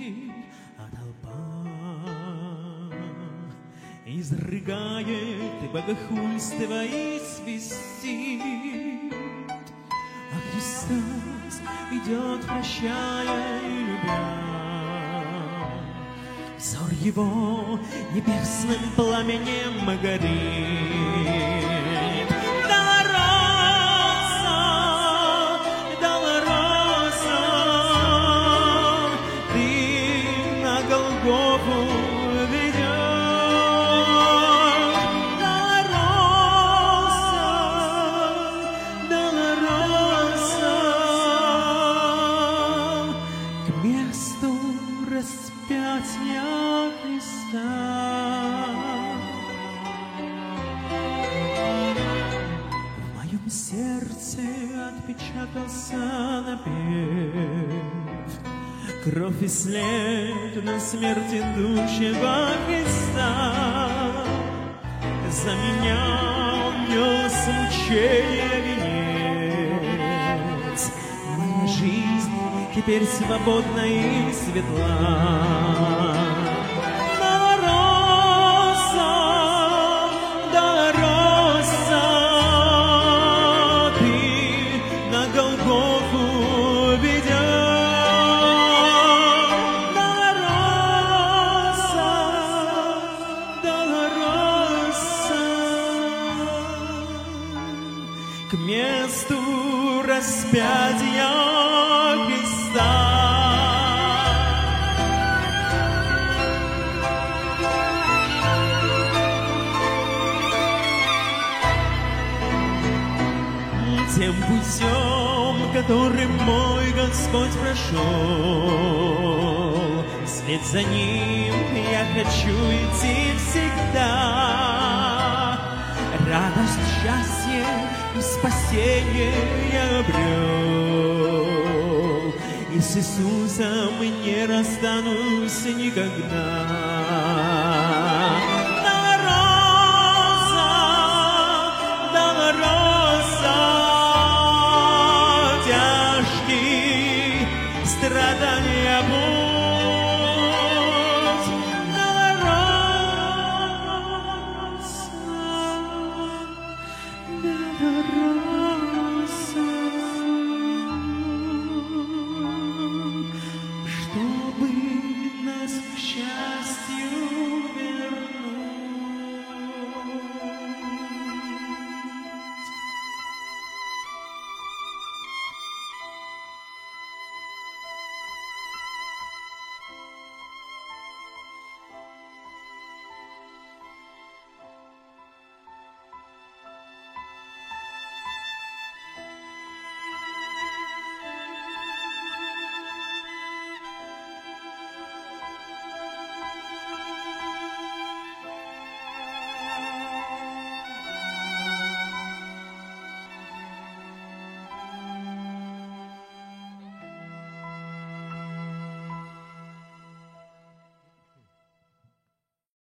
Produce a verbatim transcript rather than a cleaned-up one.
а толпа изрыгает богохульство и свистит. А Христос идет, прощая и любя. Взор его небесным пламенем горит. Долороса, Долороса, ты на Голгофу ведешь. Долороса, Долороса, к месту распятия Христа. В моем сердце отпечатался напев, кровь и след на смерти идущего Христа. За меня он нес мучение венец. Моя жизнь теперь свободна и светла. Долороса, Долороса, ты на Голгофу ведешь. Долороса, Долороса, к месту распятия Христа. Тем путем, которым мой Господь прошел, вслед за ним я хочу идти всегда. Радость, счастье и спасение я обрел, и с Иисусом не расстанусь никогда.